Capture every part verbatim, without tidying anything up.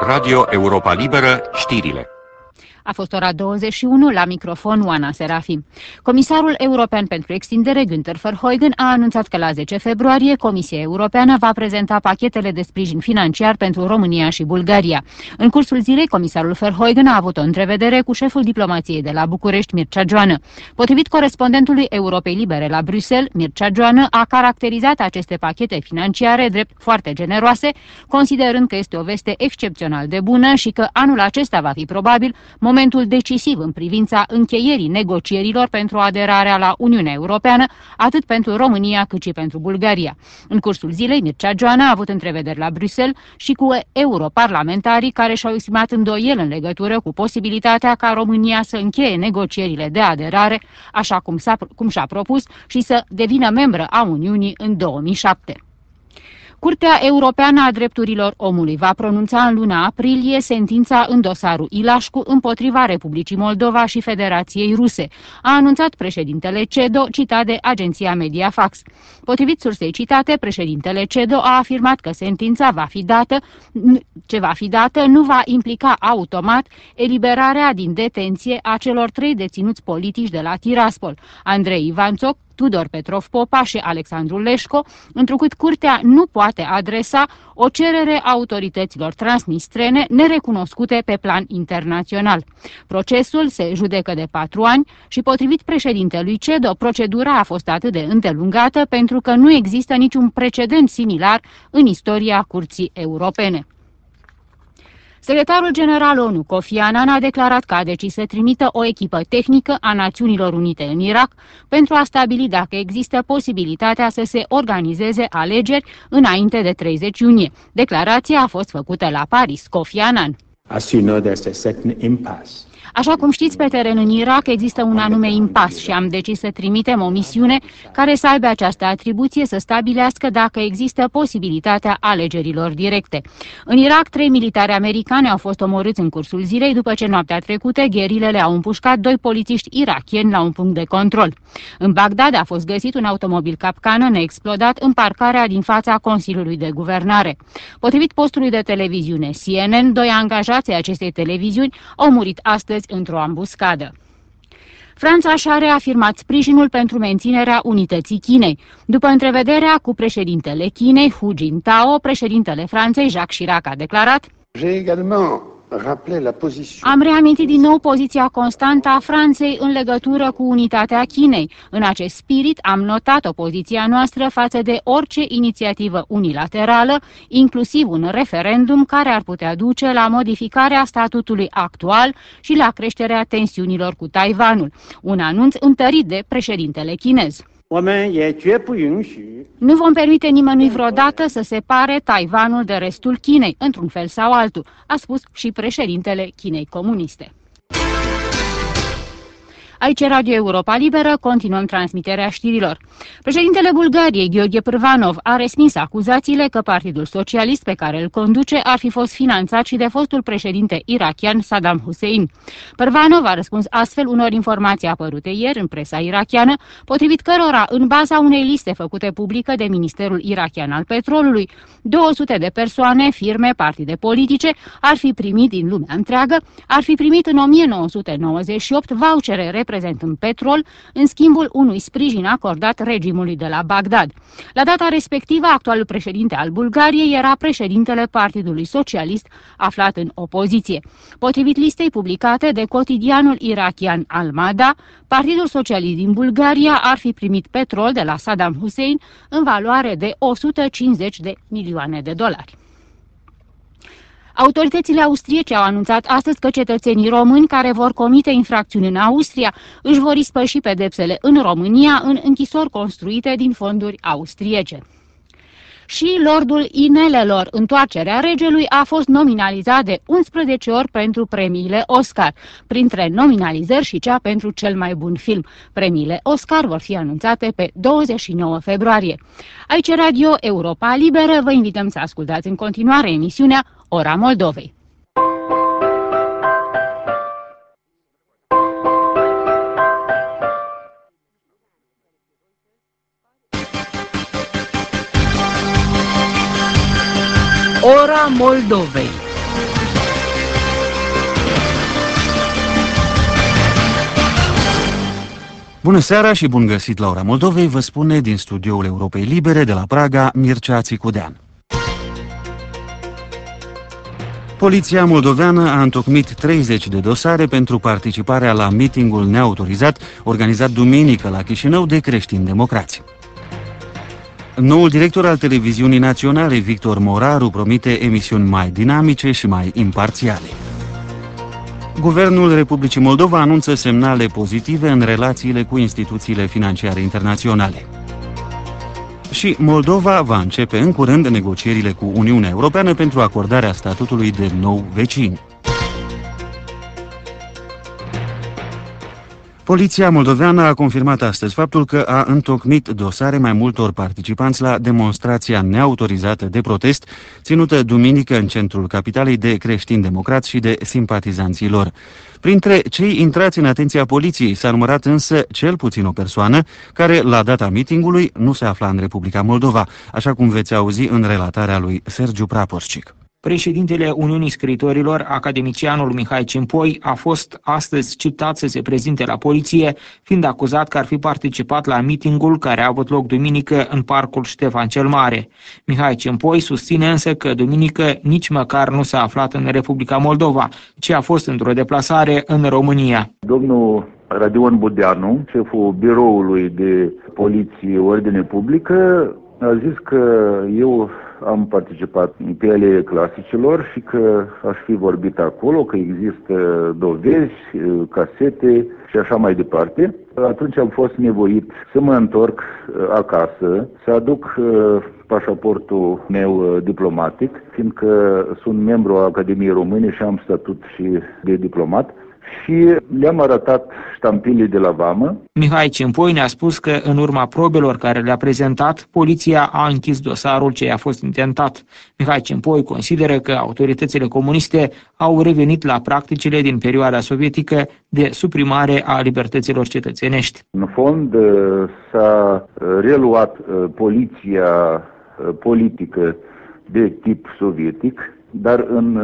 Radio Europa Liberă, știrile. A fost ora douăzeci și unu, la microfon Oana Serafim. Comisarul european pentru extindere, Günther Verheugen, a anunțat că la zece februarie Comisia Europeană va prezenta pachetele de sprijin financiar pentru România și Bulgaria. În cursul zilei, comisarul Verheugen a avut o întrevedere cu șeful diplomației de la București, Mircea Joană. Potrivit corespondentului Europei Libere la Bruxelles, Mircea Joană a caracterizat aceste pachete financiare drept foarte generoase, considerând că este o veste excepțional de bună și că anul acesta va fi probabil momentul decisiv în privința încheierii negocierilor pentru aderarea la Uniunea Europeană, atât pentru România cât și pentru Bulgaria. În cursul zilei, Mircea Joană a avut întrevederi la Bruxelles și cu europarlamentarii care și-au exprimat îndoieli în legătură cu posibilitatea ca România să încheie negocierile de aderare, așa cum, s-a, cum și-a propus, și să devină membră a Uniunii în două mii șapte. Curtea Europeană a Drepturilor Omului va pronunța în luna aprilie sentința în dosarul Ilașcu împotriva Republicii Moldova și Federației Ruse, a anunțat președintele CEDO, citat de agenția Mediafax. Potrivit sursei citate, președintele CEDO a afirmat că sentința va fi dată, ce va fi dată nu va implica automat eliberarea din detenție a celor trei deținuți politici de la Tiraspol, Andrei Ivanțoc, Tudor Petrov Popa și Alexandru Leșco, întrucât curtea nu poate adresa o cerere autorităților transnistrene nerecunoscute pe plan internațional. Procesul se judecă de patru ani și, potrivit președintelui CEDO, procedura a fost atât de îndelungată pentru că nu există niciun precedent similar în istoria Curții Europene. Secretarul general ONU, Kofi Annan, a declarat că a decis să trimită o echipă tehnică a Națiunilor Unite în Irak pentru a stabili dacă există posibilitatea să se organizeze alegeri înainte de treizeci iunie. Declarația a fost făcută la Paris. Kofi Annan. As you know, there's a certain impasse. Așa cum știți, pe teren în Irak există un anume impas și am decis să trimitem o misiune care să aibă această atribuție să stabilească dacă există posibilitatea alegerilor directe. În Irak, trei militari americani au fost omorâți în cursul zilei după ce noaptea trecută gherilele au împușcat doi polițiști irakieni la un punct de control. În Bagdad a fost găsit un automobil capcană neexplodat în parcarea din fața Consiliului de Guvernare. Potrivit postului de televiziune C N N, doi angajați ai acestei televiziuni au murit astăzi într-o ambuscadă. Franța și-a reafirmat sprijinul pentru menținerea unității Chinei. După întrevederea cu președintele Chinei, Hu Jintao, președintele Franței, Jacques Chirac, a declarat: Am reamintit din nou poziția constantă a Franței în legătură cu unitatea Chinei. În acest spirit am notat opoziția noastră față de orice inițiativă unilaterală, inclusiv un referendum care ar putea duce la modificarea statutului actual și la creșterea tensiunilor cu Taiwanul. Un anunț întărit de președintele chinez. Nu vom permite nimănui vreodată să separe Taiwanul de restul Chinei, într-un fel sau altul, a spus și președintele Chinei comuniste. Aici Radio Europa Liberă, continuăm transmiterea știrilor. Președintele Bulgariei, Gheorghe Pârvanov, a respins acuzațiile că Partidul Socialist pe care îl conduce ar fi fost finanțat și de fostul președinte irakian Saddam Hussein. Pârvanov a răspuns astfel unor informații apărute ieri în presa irakiană, potrivit cărora, în baza unei liste făcute publică de Ministerul Irakian al Petrolului, două sute de persoane, firme, partide politice ar fi primit din lumea întreagă, ar fi primit în o mie nouă sute nouăzeci și opt vouchere reprezentând petrol în schimbul unui sprijin acordat regimului de la Bagdad. La data respectivă, actualul președinte al Bulgariei era președintele Partidului Socialist aflat în opoziție. Potrivit listei publicate de cotidianul irakian Al-Mada, Partidul Socialist din Bulgaria ar fi primit petrol de la Saddam Hussein în valoare de o sută cincizeci de milioane de dolari. Autoritățile austriece au anunțat astăzi că cetățenii români care vor comite infracțiuni în Austria își vor ispăși pedepsele în România în închisori construite din fonduri austriece. Și Lordul Inelelor, întoarcerea regelui, a fost nominalizat de unsprezece ori pentru premiile Oscar, printre nominalizări și cea pentru cel mai bun film. Premiile Oscar vor fi anunțate pe douăzeci și nouă februarie. Aici Radio Europa Liberă, vă invităm să ascultați în continuare emisiunea Ora Moldovei. Ora Moldovei. Bună seara și bun găsit la Ora Moldovei, vă spune din studioul Europei Libere de la Praga, Mircea Țicudean. Poliția moldoveană a întocmit treizeci de dosare pentru participarea la mitingul neautorizat organizat duminică la Chișinău de creștini democrați. Noul director al televiziunii naționale, Victor Moraru, promite emisiuni mai dinamice și mai imparțiale. Guvernul Republicii Moldova anunță semnale pozitive în relațiile cu instituțiile financiare internaționale. Și Moldova va începe în curând negocierile cu Uniunea Europeană pentru acordarea statutului de nou vecin. Poliția moldoveană a confirmat astăzi faptul că a întocmit dosare mai multor participanți la demonstrația neautorizată de protest ținută duminică în centrul capitalei de creștini democrați și de simpatizanții lor. Printre cei intrați în atenția poliției s-a numărat însă cel puțin o persoană care, la data mitingului, nu se afla în Republica Moldova, așa cum veți auzi în relatarea lui Sergiu Praporșcic. Președintele Uniunii Scriitorilor, academicianul Mihai Cimpoi, a fost astăzi citat să se prezinte la poliție, fiind acuzat că ar fi participat la mitingul care a avut loc duminică în parcul Ștefan cel Mare. Mihai Cimpoi susține însă că duminică nici măcar nu s-a aflat în Republica Moldova, ci a fost într-o deplasare în România. Domnul Radion Budeanu, șeful biroului de poliție ordine publică, a zis că eu am participat pe ale clasicilor și că aș fi vorbit acolo, că există dovezi, casete și așa mai departe. Atunci am fost nevoit să mă întorc acasă, să aduc pașaportul meu diplomatic, fiindcă sunt membru al Academiei Române și am statut și de diplomat. Și le-am arătat ștampilii de la vamă. Mihai Cimpoi ne-a spus că în urma probelor care le-a prezentat, poliția a închis dosarul ce i-a fost intentat. Mihai Cimpoi consideră că autoritățile comuniste au revenit la practicile din perioada sovietică de suprimare a libertăților cetățenești. În fond s-a reluat poliția politică de tip sovietic, dar în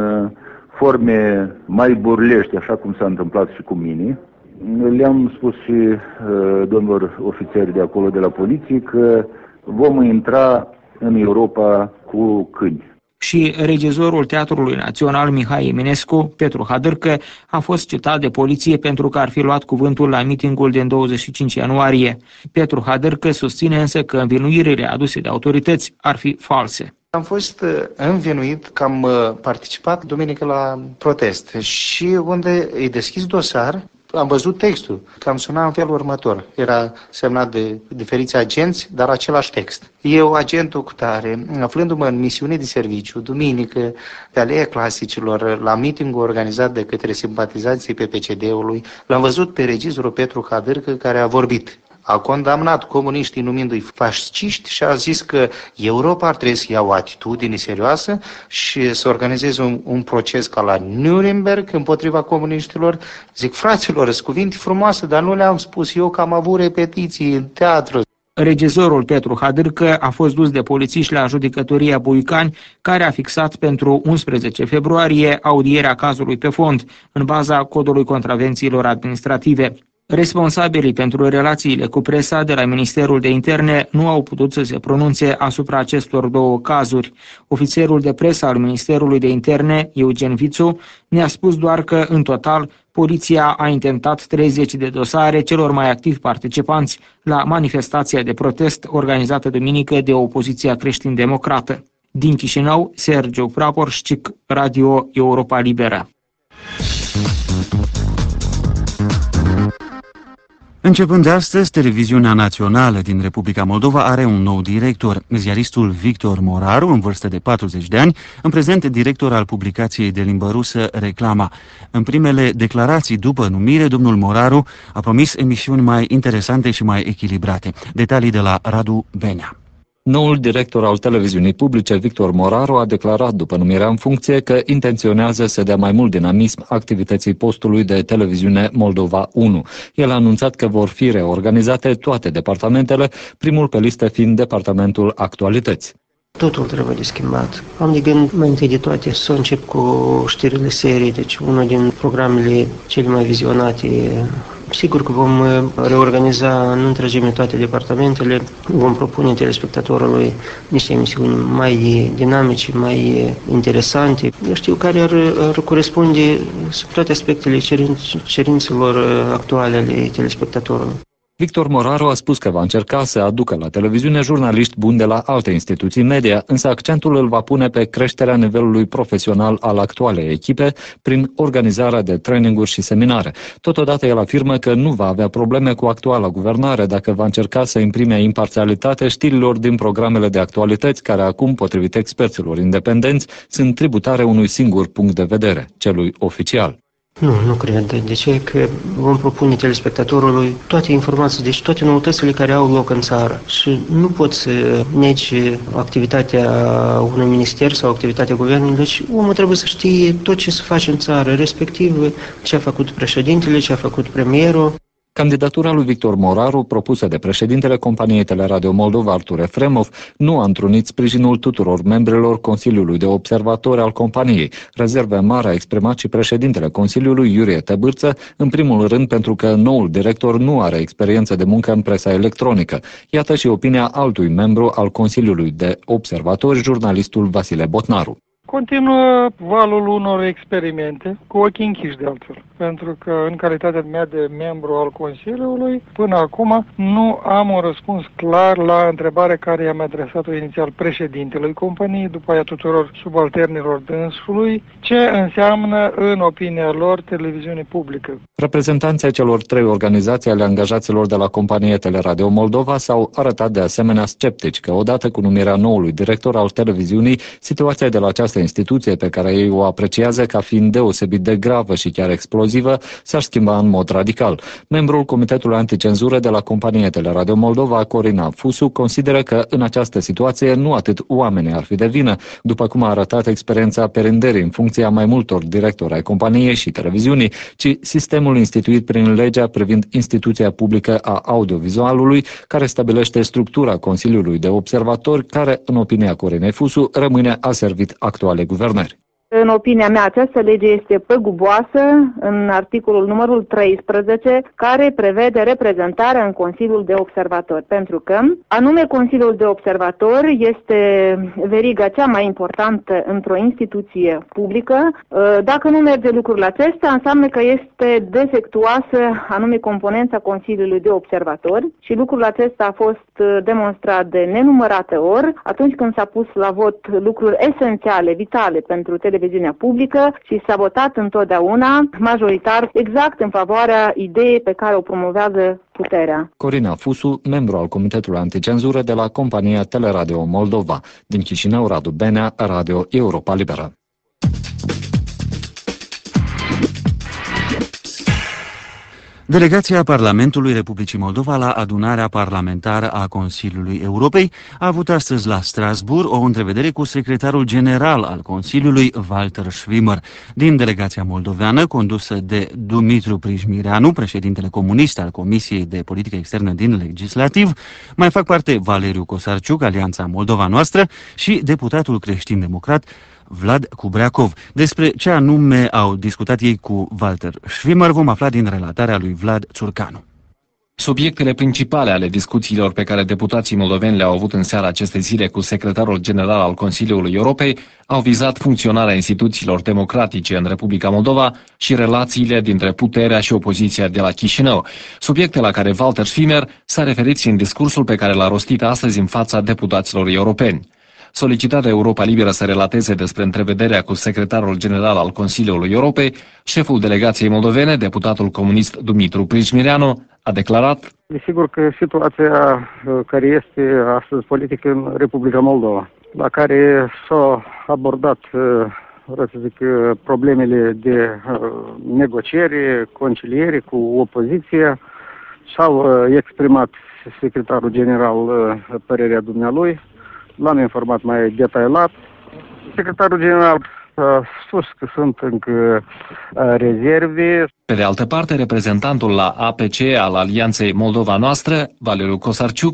forme mai burlești, așa cum s-a întâmplat și cu mine. Le-am spus și uh, domnilor ofițeri de acolo, de la poliție, că vom intra în Europa cu câini. Și regizorul Teatrului Național Mihai Eminescu, Petru Hadârcă, a fost citat de poliție pentru că ar fi luat cuvântul la mitingul din douăzeci și cinci ianuarie. Petru Hadârcă susține însă că învinuirile aduse de autorități ar fi false. Am fost învinuit că am participat duminică la protest și unde îi deschis dosar, am văzut textul, că am sunat în felul următor. Era semnat de diferiți agenți, dar același text. Eu, agentul cu tare, aflându-mă în misiune de serviciu, duminică, pe Aleea Clasicilor, la mitingul organizat de către simpatizanții P P C D-ului, l-am văzut pe regizorul Petru Hadârcă care a vorbit. A condamnat comuniștii numindu-i fasciști și a zis că Europa ar trebui să ia o atitudine serioasă și să organizeze un, un proces ca la Nuremberg împotriva comuniștilor. Zic, fraților, sunt cuvinte frumoase, dar nu le-am spus eu că am avut repetiții în teatru. Regizorul Petru Hadârcă a fost dus de polițiști la judecătoria Buicani, care a fixat pentru unsprezece februarie audierea cazului pe fond, în baza codului contravențiilor administrative. Responsabilii pentru relațiile cu presa de la Ministerul de Interne nu au putut să se pronunțe asupra acestor două cazuri. Ofițerul de presă al Ministerului de Interne, Eugen Vițu, ne-a spus doar că, în total, poliția a intentat treizeci de dosare celor mai activi participanți la manifestația de protest organizată duminică de opoziția creștin-democrată. Din Chișinău, Sergiu Praporșcic, Radio Europa Liberă. Începând de astăzi, televiziunea națională din Republica Moldova are un nou director, ziaristul Victor Moraru, în vârstă de patruzeci de ani, în prezent director al publicației de limbă rusă Reclama. În primele declarații după numire, domnul Moraru a promis emisiuni mai interesante și mai echilibrate. Detalii de la Radu Benea. Noul director al televiziunii publice, Victor Moraru, a declarat după numirea în funcție că intenționează să dea mai mult dinamism activității postului de televiziune Moldova unu. El a anunțat că vor fi reorganizate toate departamentele, primul pe listă fiind departamentul Actualități. Totul trebuie de schimbat. Am de gând, mai întâi de toate, să încep cu știrile serii, deci unul din programele cele mai vizionate. Sigur că vom reorganiza în întregime toate departamentele, vom propune telespectatorului niște emisiuni mai dinamice, mai interesante. Eu știu care ar, ar corespunde sub toate aspectele cerințelor actuale ale telespectatorului. Victor Moraru a spus că va încerca să aducă la televiziune jurnaliști buni de la alte instituții media, însă accentul îl va pune pe creșterea nivelului profesional al actualei echipe prin organizarea de traininguri și seminare. Totodată el afirmă că nu va avea probleme cu actuala guvernare dacă va încerca să imprime imparțialitate știrilor din programele de actualități care acum, potrivit experților independenți, sunt tributare unui singur punct de vedere, celui oficial. Nu, nu cred. De ce? Că vom propune telespectatorului toate informații, deci toate noutățile care au loc în țară. Și nu poți să negi activitatea unui minister sau activitatea guvernului, deci omul trebuie să știe tot ce se face în țară, respectiv ce a făcut președintele, ce a făcut premierul. Candidatura lui Victor Moraru, propusă de președintele companiei Teleradio Moldova, Artur Efremov, nu a întrunit sprijinul tuturor membrilor Consiliului de Observatori al companiei. Rezerve mari a exprimat și președintele Consiliului, Iurie Tăbârță, în primul rând pentru că noul director nu are experiență de muncă în presa electronică. Iată și opinia altui membru al Consiliului de Observatori, jurnalistul Vasile Botnaru. Continuă valul unor experimente, cu ochii închiși de altfel, pentru că în calitatea mea de membru al Consiliului, până acum nu am un răspuns clar la întrebarea care i-am adresat-o inițial președintelui companiei, după aia tuturor subalternilor dânsului, ce înseamnă în opinia lor televiziune publică. Reprezentanții celor trei organizații ale angajaților de la companie Teleradio Moldova s-au arătat de asemenea sceptici că odată cu numirea noului director al televiziunii, situația de la această instituție pe care ei o apreciază ca fiind deosebit de gravă și chiar explozivă, s-ar schimba în mod radical. Membrul Comitetului Anticenzură de la companie Teleradio Moldova, Corina Fusu, consideră că în această situație nu atât oamenii ar fi de vină, după cum a arătat experiența perinderii în funcția mai multor directori ai companiei și televiziunii, ci sistemul instituit prin legea privind instituția publică a audiovizualului, care stabilește structura Consiliului de Observatori, care, în opinia Corinei Fusu, rămâne aservit actuale guvernări. În opinia mea, această lege este păguboasă în articolul numărul treisprezece, care prevede reprezentarea în Consiliul de Observatori, pentru că anume Consiliul de Observatori este veriga cea mai importantă într-o instituție publică. Dacă nu merge lucrul acesta, înseamnă că este defectuoasă anume componența Consiliului de Observatori și lucrul acesta a fost demonstrat de nenumărate ori atunci când s-a pus la vot lucruri esențiale, vitale pentru televiziunea publică și s-a votat întotdeauna majoritar exact în favoarea ideii pe care o promovează puterea. Corina Fusu, membru al Comitetului Anticenzură de la compania Teleradio Moldova. Din Chișinău, Radu Benea, Radio Europa Liberă. Delegația Parlamentului Republicii Moldova la adunarea parlamentară a Consiliului Europei a avut astăzi la Strasbourg o întrevedere cu secretarul general al Consiliului, Walter Schwimmer. Din delegația moldoveană, condusă de Dumitru Prijmireanu, președintele comunist al Comisiei de Politică Externă din Legislativ, mai fac parte Valeriu Cosarciuc, Alianța Moldova Noastră, și deputatul creștin-democrat Vlad Cubreacov. Despre ce anume au discutat ei cu Walter Schwimmer vom afla din relatarea lui Vlad Țurcanu. Subiectele principale ale discuțiilor pe care deputații moldoveni le-au avut în seara acestei zile cu secretarul general al Consiliului Europei au vizat funcționarea instituțiilor democratice în Republica Moldova și relațiile dintre puterea și opoziția de la Chișinău, subiecte la care Walter Schwimmer s-a referit și în discursul pe care l-a rostit astăzi în fața deputaților europeni. Solicitat de Europa Liberă să relateze despre întrevederea cu secretarul general al Consiliului Europei, șeful delegației moldovene, deputatul comunist Dumitru Prijmireanu, a declarat: Desigur că situația care este astăzi politică în Republica Moldova, la care s-au abordat, vreau să zic, problemele de negociere, conciliere cu opoziția, și-au exprimat secretarul general părerea dumnealui. L-am informat mai detaliat. Secretarul general a spus că sunt încă rezerve. Pe de altă parte, reprezentantul la A P C al Alianței Moldova Noastră, Valeriu Cosarciuc,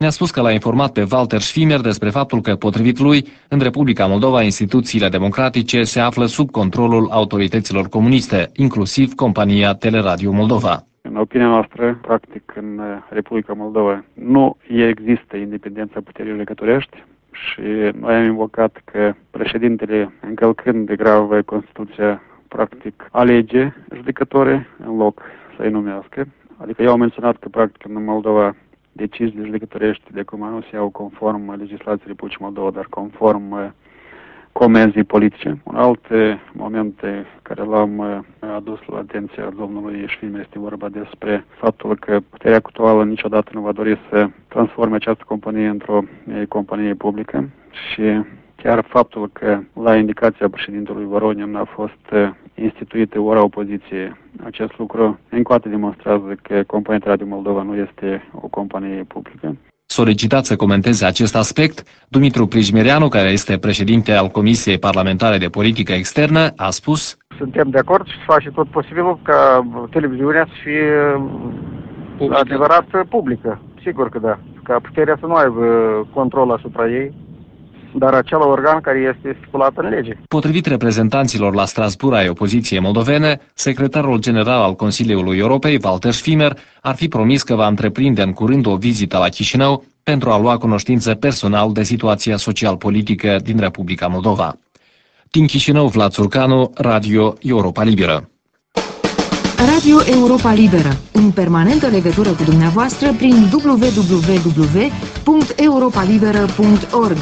ne-a spus că l-a informat pe Walter Schwimmer despre faptul că, potrivit lui, în Republica Moldova, instituțiile democratice se află sub controlul autorităților comuniste, inclusiv compania Teleradio Moldova. În opinia noastră, practic, în Republica Moldova nu există independența puterii judecătorești și noi am invocat că președintele, încălcând de grav Constituția, practic alege judecătorii în loc să-i numească. Adică eu am menționat că, practic, în Moldova deciziile judecătorești de acum nu se iau conform legislației Republicii Moldova, dar conform comenzii politice. Un alt moment care l-am adus la atenția domnului Schwimmer este vorba despre faptul că puterea actuală niciodată nu va dori să transforme această companie într-o companie publică și chiar faptul că la indicația președintelui Voronin a fost instituită ora opoziției, acest lucru încă o dată demonstrează că compania Teleradio Moldova nu este o companie publică. Solicitat să comenteze acest aspect, Dumitru Prijmereanu, care este președinte al Comisiei Parlamentare de Politică Externă, a spus: Suntem de acord și se face tot posibilul ca televiziunea să fie publică. Adevărat publică. Sigur că da. Ca puterea să nu aibă control asupra ei, dar acela organ care este stipulat în lege. Potrivit reprezentanților la Strasbourg ai opoziției moldovene, secretarul general al Consiliului Europei, Walter Schwimmer, ar fi promis că va întreprinde în curând o vizită la Chișinău pentru a lua cunoștință personal de situația social-politică din Republica Moldova. Din Chișinău, Vlad Țurcanu, Radio Europa Liberă. Radio Europa Liberă, în permanentă legătură cu dumneavoastră prin w w w punct europa liberă punct org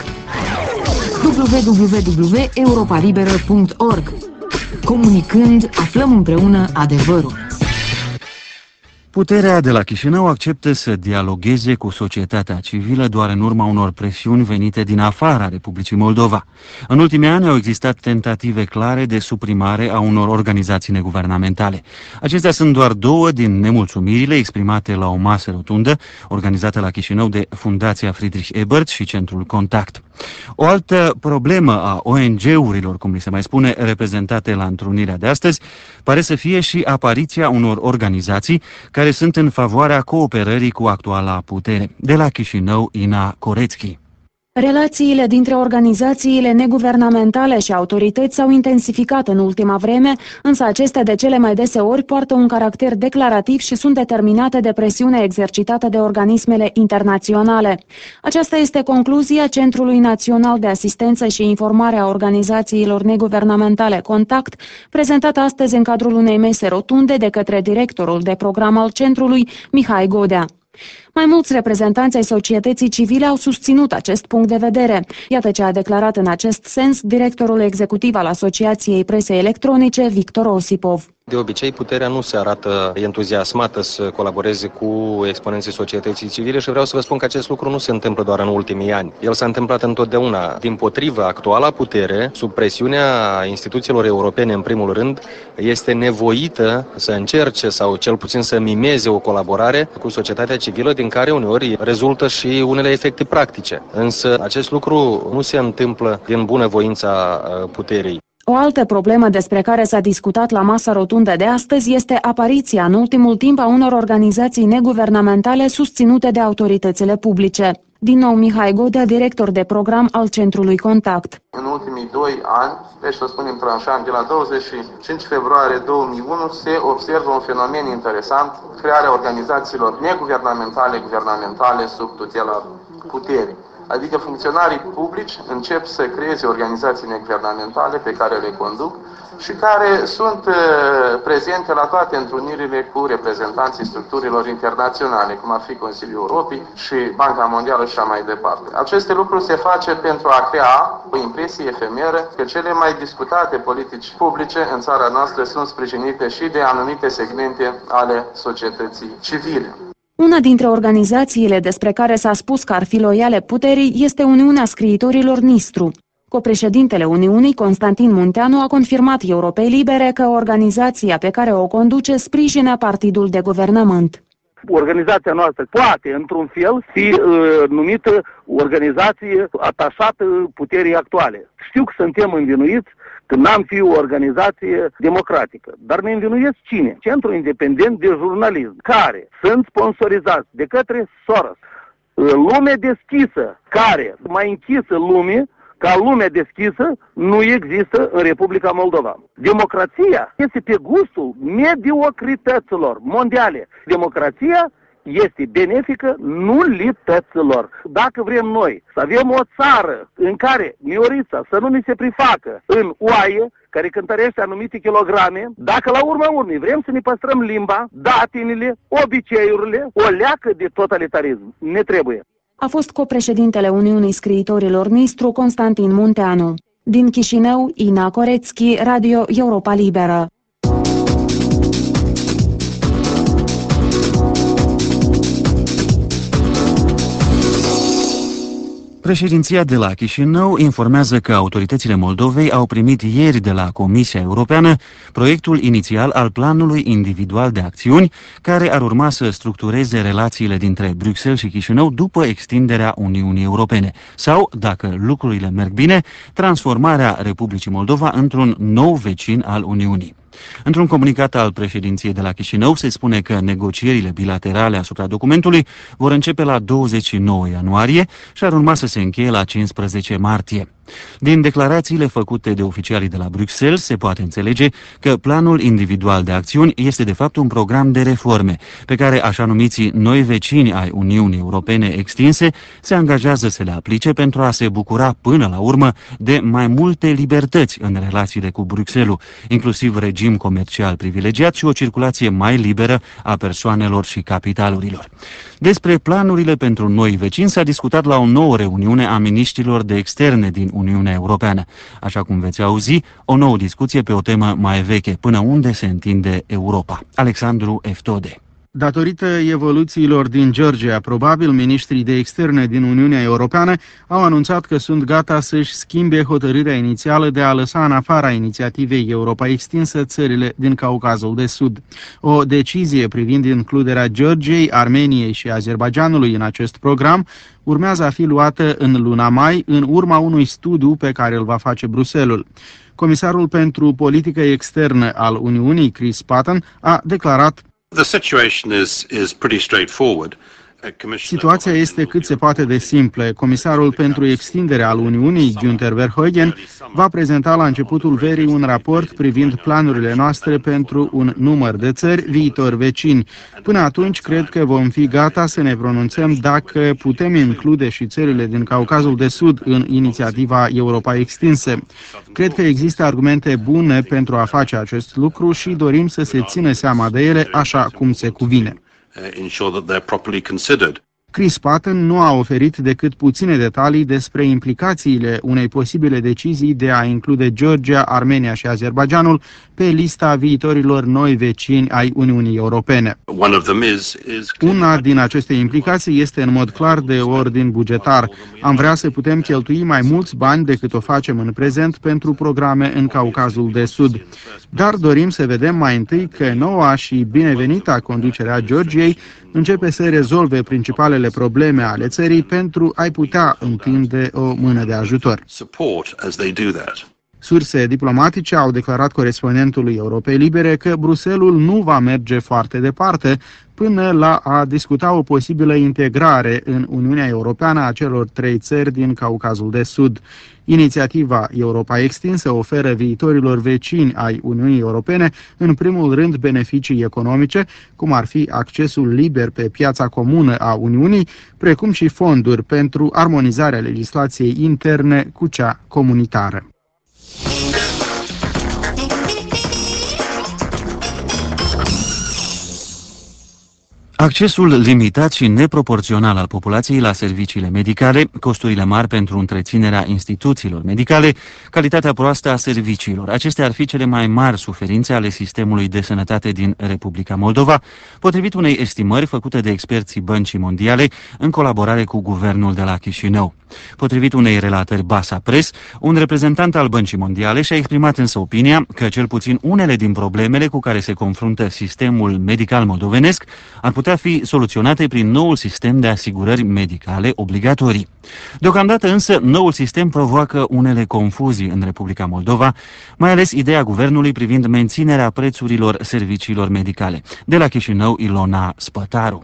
w w w punct europa liberă punct org. Comunicând, aflăm împreună adevărul. Puterea de la Chișinău acceptă să dialogueze cu societatea civilă doar în urma unor presiuni venite din afara Republicii Moldova. În ultimii ani au existat tentative clare de suprimare a unor organizații neguvernamentale. Acestea sunt doar două din nemulțumirile exprimate la o masă rotundă organizată la Chișinău de Fundația Friedrich Ebert și Centrul Contact. O altă problemă a O N G-urilor, cum li se mai spune, reprezentate la întrunirea de astăzi, pare să fie și apariția unor organizații care sunt în favoarea cooperării cu actuala putere. De la Chișinău, Ina Corețchi. Relațiile dintre organizațiile neguvernamentale și autorități s-au intensificat în ultima vreme, însă acestea de cele mai deseori poartă un caracter declarativ și sunt determinate de presiune exercitată de organismele internaționale. Aceasta este concluzia Centrului Național de Asistență și Informare a Organizațiilor Neguvernamentale Contact, prezentată astăzi în cadrul unei mese rotunde de către directorul de program al centrului, Mihai Godea. Mai mulți reprezentanți ai societății civile au susținut acest punct de vedere. Iată ce a declarat în acest sens directorul executiv al Asociației Presei Electronice, Victor Osipov. De obicei, puterea nu se arată entuziasmată să colaboreze cu exponenții societății civile și vreau să vă spun că acest lucru nu se întâmplă doar în ultimii ani. El s-a întâmplat întotdeauna. Dimpotrivă, actuala putere, sub presiunea instituțiilor europene în primul rând, este nevoită să încerce sau cel puțin să mimeze o colaborare cu societatea civilă, din care uneori rezultă și unele efecte practice. Însă acest lucru nu se întâmplă din bunăvoința puterii. O altă problemă despre care s-a discutat la masa rotundă de astăzi este apariția în ultimul timp a unor organizații neguvernamentale susținute de autoritățile publice. Din nou Mihai Godea, director de program al Centrului Contact. În ultimii doi ani, deci să spunem tranșant, de la douăzeci și cinci februarie două mii unu, se observă un fenomen interesant, crearea organizațiilor neguvernamentale, guvernamentale sub tutela puterii. Adică funcționarii publici încep să creeze organizații neguvernamentale pe care le conduc și care sunt uh, prezente la toate întrunirile cu reprezentanții structurilor internaționale, cum ar fi Consiliul Europei și Banca Mondială și așa mai departe. Aceste lucruri se face pentru a crea o impresie efemeră că cele mai discutate politici publice în țara noastră sunt sprijinite și de anumite segmente ale societății civile. Una dintre organizațiile despre care s-a spus că ar fi loiale puterii este Uniunea Scriitorilor Nistru. Copreședintele Uniunii, Constantin Munteanu, a confirmat Europei Libere că organizația pe care o conduce sprijină partidul de guvernământ. Organizația noastră poate, într-un fel, fi uh, numită organizație atașată puterii actuale. Știu că suntem învinuiți că n-am fi o organizație democratică. Dar ne învinuiesc cine? Centrul Independent de Jurnalism, care sunt sponsorizați de către Soros, Lume deschisă, care mai închisă lume, ca lume deschisă, nu există în Republica Moldova. Democrația este pe gustul mediocrităților mondiale. Democrația este benefică nulităților. Dacă vrem noi să avem o țară în care miorița să nu ni se prifacă în oaie, care cântărește anumite kilograme, dacă la urma urmei vrem să ne păstrăm limba, datinile, obiceiurile, o leacă de totalitarism. Ne trebuie. A fost copreședintele Uniunii Scriitorilor Nistru, Constantin Munteanu. Din Chișinău, Ina Corețchi, Radio Europa Liberă. Președinția de la Chișinău informează că autoritățile Moldovei au primit ieri de la Comisia Europeană proiectul inițial al planului individual de acțiuni care ar urma să structureze relațiile dintre Bruxelles și Chișinău după extinderea Uniunii Europene sau, dacă lucrurile merg bine, transformarea Republicii Moldova într-un nou vecin al Uniunii. Într-un comunicat al președinției de la Chișinău se spune că negocierile bilaterale asupra documentului vor începe la douăzeci și nouă ianuarie și ar urma să se încheie la cincisprezece martie. Din declarațiile făcute de oficialii de la Bruxelles se poate înțelege că planul individual de acțiuni este de fapt un program de reforme pe care așa numiții noi vecini ai Uniunii Europene extinse se angajează să le aplice pentru a se bucura până la urmă de mai multe libertăți în relațiile cu Bruxelles, inclusiv regim comercial privilegiat și o circulație mai liberă a persoanelor și capitalurilor. Despre planurile pentru noi vecini s-a discutat la o nouă reuniune a miniștrilor de externe din Uniunea Europeană. Așa cum veți auzi, o nouă discuție pe o temă mai veche, până unde se întinde Europa. Alexandru Eftode. Datorită evoluțiilor din Georgia, probabil miniștrii de externe din Uniunea Europeană au anunțat că sunt gata să-și schimbe hotărârea inițială de a lăsa în afara inițiativei Europa extinsă țările din Caucazul de Sud. O decizie privind includerea Georgiei, Armeniei și Azerbaidjanului în acest program urmează a fi luată în luna mai, în urma unui studiu pe care îl va face Bruxelles. Comisarul pentru politică externă al Uniunii, Chris Patten, a declarat: The situation is, is pretty straightforward. Situația este cât se poate de simplă. Comisarul pentru extindere al Uniunii, Günther Verheugen, va prezenta la începutul verii un raport privind planurile noastre pentru un număr de țări viitor vecini. Până atunci, cred că vom fi gata să ne pronunțăm dacă putem include și țările din Caucazul de Sud în inițiativa Europa extinsă. Cred că există argumente bune pentru a face acest lucru și dorim să se țină seama de ele așa cum se cuvine. Ensure that they're properly considered. Chris Patten nu a oferit decât puține detalii despre implicațiile unei posibile decizii de a include Georgia, Armenia și Azerbaidjanul pe lista viitorilor noi vecini ai Uniunii Europene. One of them is, is... Una din aceste implicații este în mod clar de ordin bugetar. Am vrea să putem cheltui mai mulți bani decât o facem în prezent pentru programe în Caucazul de Sud. Dar dorim să vedem mai întâi că noua și binevenita conducere a Georgiei începe să rezolve principalele probleme ale țării pentru a-i putea întinde o mână de ajutor. Surse diplomatice au declarat corespondentului Europei Libere că Bruxelles nu va merge foarte departe până la a discuta o posibilă integrare în Uniunea Europeană a celor trei țări din Caucazul de Sud. Inițiativa Europa extinsă oferă viitorilor vecini ai Uniunii Europene, în primul rând, beneficii economice, cum ar fi accesul liber pe piața comună a Uniunii, precum și fonduri pentru armonizarea legislației interne cu cea comunitară. Accesul limitat și neproporțional al populației la serviciile medicale, costurile mari pentru întreținerea instituțiilor medicale, calitatea proastă a serviciilor. Acestea ar fi cele mai mari suferințe ale sistemului de sănătate din Republica Moldova, potrivit unei estimări făcute de experții Băncii Mondiale în colaborare cu guvernul de la Chișinău. Potrivit unei relatări Basa Press, un reprezentant al Băncii Mondiale și-a exprimat însă opinia că cel puțin unele din problemele cu care se confruntă sistemul medical moldovenesc ar putea fi soluționate prin noul sistem de asigurări medicale obligatorii. Deocamdată însă, noul sistem provoacă unele confuzii în Republica Moldova, mai ales ideea guvernului privind menținerea prețurilor serviciilor medicale. De la Chișinău, Ilona Spătaru.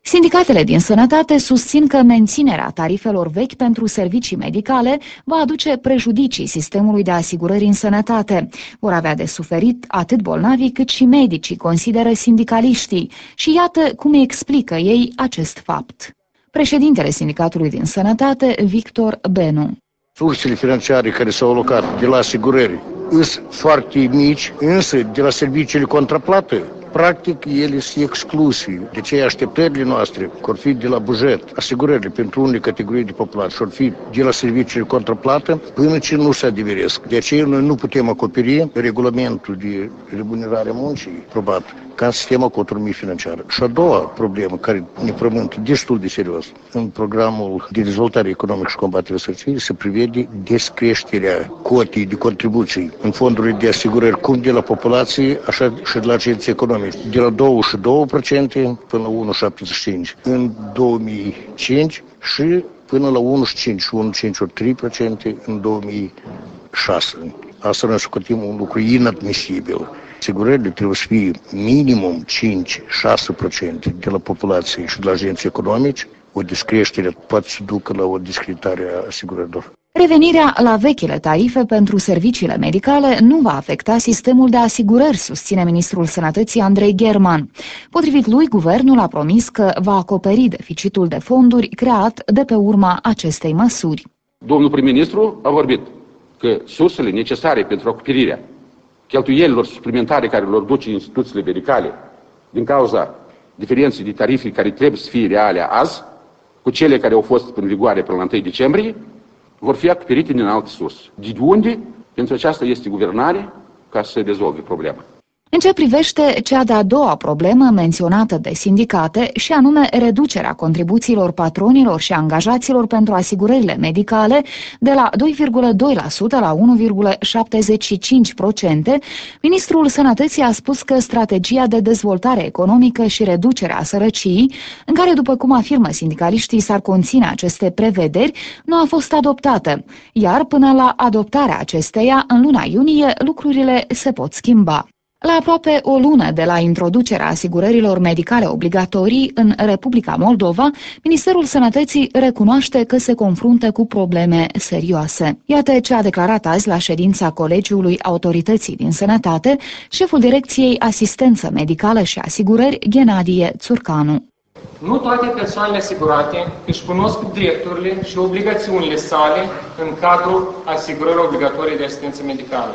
Sindicatele din sănătate susțin că menținerea tarifelor vechi pentru servicii medicale va aduce prejudicii sistemului de asigurări în sănătate. Vor avea de suferit atât bolnavii cât și medicii, consideră sindicaliștii. Și iată cum explică ei acest fapt. Președintele Sindicatului din Sănătate, Victor Benu. Sursele financiare care s-au alocat de la asigurări sunt foarte mici, însă de la serviciile contraplată, practic, ele sunt excluse. De ce așteptările noastre, vor fi de la buget, asigurările pentru unele categorii de populație, vor fi de la serviciile contraplată, până ce nu se adeveresc. De aceea noi nu putem acoperi regulamentul de remunerare a muncii, probat, ca sistemul cu autonomie financiară. Și a doua problemă care ne frământă destul de serios, în programul de dezvoltare economică și combatere sărăciei se prevede descreșterea cotii de contribuții în fondurile de asigurări, cum de la populație, așa și de la agenții economici, de la douăzeci și doi la sută până la unu virgulă șaptezeci și cinci în două mii cinci și până la unu virgulă cincizeci și unu unu virgulă cincizeci și trei la sută în două mii șase. Asta noi scoatem un lucru inadmisibil. Asigurările trebuie să fie minimum cinci șase la sută de la populație și de la agenții economici. O descreștere poate să ducă la o discreditare a asigurărilor. Revenirea la vechile tarife pentru serviciile medicale nu va afecta sistemul de asigurări, susține ministrul Sănătății Andrei German. Potrivit lui, guvernul a promis că va acoperi deficitul de fonduri creat de pe urma acestei măsuri. Domnul prim-ministru a vorbit că sursele necesare pentru acoperirea cheltuielilor suplimentare care lor duce instituțiile medicale din cauza diferenței de tarife care trebuie să fie reale azi, cu cele care au fost în vigoare până la întâi decembrie, vor fi acoperite din alte surse. De unde? Pentru aceasta este guvernare ca să se dezolve problema. În ce privește cea de-a doua problemă menționată de sindicate, și anume reducerea contribuțiilor patronilor și angajaților pentru asigurările medicale de la doi virgulă doi la sută la unu virgulă șaptezeci și cinci la sută, ministrul Sănătății a spus că strategia de dezvoltare economică și reducerea sărăciei, în care, după cum afirmă sindicaliștii, s-ar conține aceste prevederi, nu a fost adoptată, iar până la adoptarea acesteia, în luna iunie, lucrurile se pot schimba. La aproape o lună de la introducerea asigurărilor medicale obligatorii în Republica Moldova, Ministerul Sănătății recunoaște că se confruntă cu probleme serioase. Iată ce a declarat azi la ședința Colegiului Autorității din Sănătate șeful Direcției Asistență Medicală și Asigurări, Ghenadie Țurcanu. Nu toate persoanele asigurate își cunosc drepturile și obligațiunile sale în cadrul asigurării obligatorii de asistență medicală.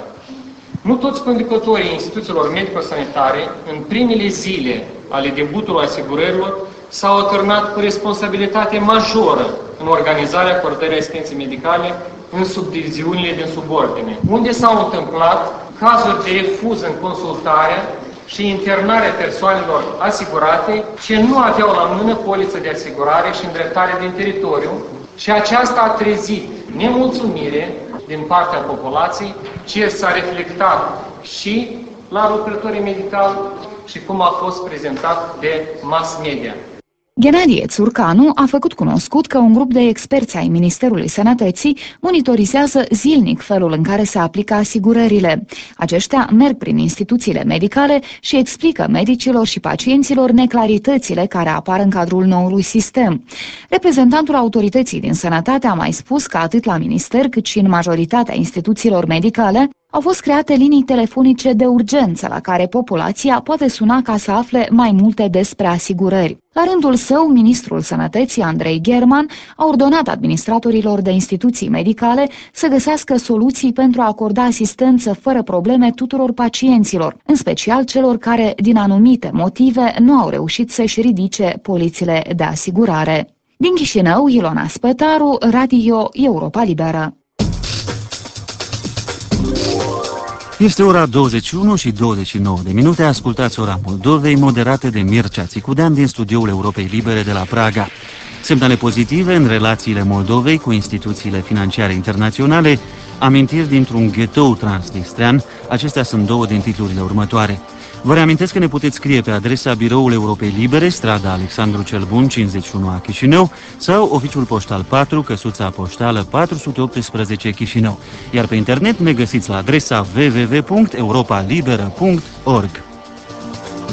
Nu toți conducătorii instituțiilor medico-sanitare, în primele zile ale debutului asigurărilor, s-au atârnat cu responsabilitate majoră în organizarea acordării asistenței medicale în subdiviziunile din subordine, unde s-au întâmplat cazuri de refuz în consultare și internarea persoanelor asigurate ce nu aveau la mână poliță de asigurare și îndreptare din teritoriu, și aceasta a trezit nemulțumire din partea populației, ce s-a reflectat și la lucrătorii medicali și cum a fost prezentat de mass media. Ghenadie Țurcanu a făcut cunoscut că un grup de experți ai Ministerului Sănătății monitorizează zilnic felul în care se aplică asigurările. Aceștia merg prin instituțiile medicale și explică medicilor și pacienților neclaritățile care apar în cadrul noului sistem. Reprezentantul Autorității din Sănătate a mai spus că atât la minister cât și în majoritatea instituțiilor medicale au fost create linii telefonice de urgență la care populația poate suna ca să afle mai multe despre asigurări. La rândul său, ministrul Sănătății, Andrei German, a ordonat administratorilor de instituții medicale să găsească soluții pentru a acorda asistență fără probleme tuturor pacienților, în special celor care, din anumite motive, nu au reușit să-și ridice polițile de asigurare. Din Chișinău, Ilona Spătaru, Radio Europa Liberă. Este ora douăzeci și unu și douăzeci și nouă de minute. Ascultați Ora Moldovei, moderate de Mircea Țicudean din studioul Europei Libere de la Praga. Semnale pozitive în relațiile Moldovei cu instituțiile financiare internaționale, amintiri dintr-un ghetou transnistrean. Acestea sunt două din titlurile următoare. Vă reamintesc că ne puteți scrie pe adresa Biroul Europei Libere, strada Alexandru cel Bun, cincizeci și unu a Chișinău, sau oficiul poștal patru, căsuța poștală patru sute optsprezece Chișinău. Iar pe internet ne găsiți la adresa w w w punct europa liberă punct org.